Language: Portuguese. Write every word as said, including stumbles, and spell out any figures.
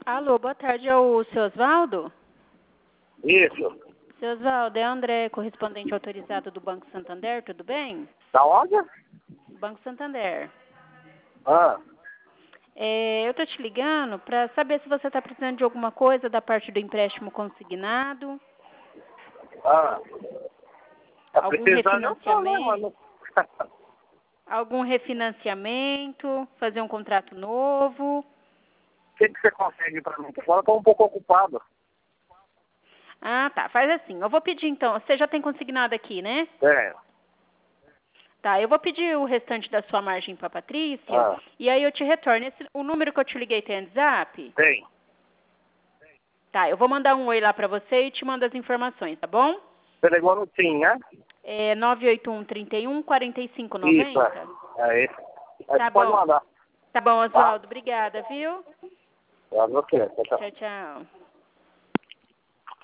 Alô, boa tarde, é o seu Osvaldo? Isso. Seu Osvaldo, é André, correspondente autorizado do Banco Santander, tudo bem? Da onde? Banco Santander. Ah, É, eu tô te ligando para saber se você está precisando de alguma coisa da parte do empréstimo consignado, ah. Tá algum precisando, eu tô, né, refinanciamento, mano? algum refinanciamento, fazer um contrato novo. O que, que você consegue pra mim? Agora eu tô um pouco ocupado. Ah, tá, faz assim, eu vou pedir então, você já tem consignado aqui, né? É. Tá, eu vou pedir o restante da sua margem para Patrícia Ah, e aí eu te retorno. Esse, o número que eu te liguei tem WhatsApp? tem. Tá, eu vou mandar um oi lá para você e te mando as informações, tá bom? Você ligou no TIM, né? É nove oito um, trinta e um, quarenta e cinco, Isso, noventa. é. É esse. Aí Tá você pode bom. mandar. Tá bom, Tá? Oswaldo. Obrigada, viu? É você. Tchau, tchau. Tchau, tchau.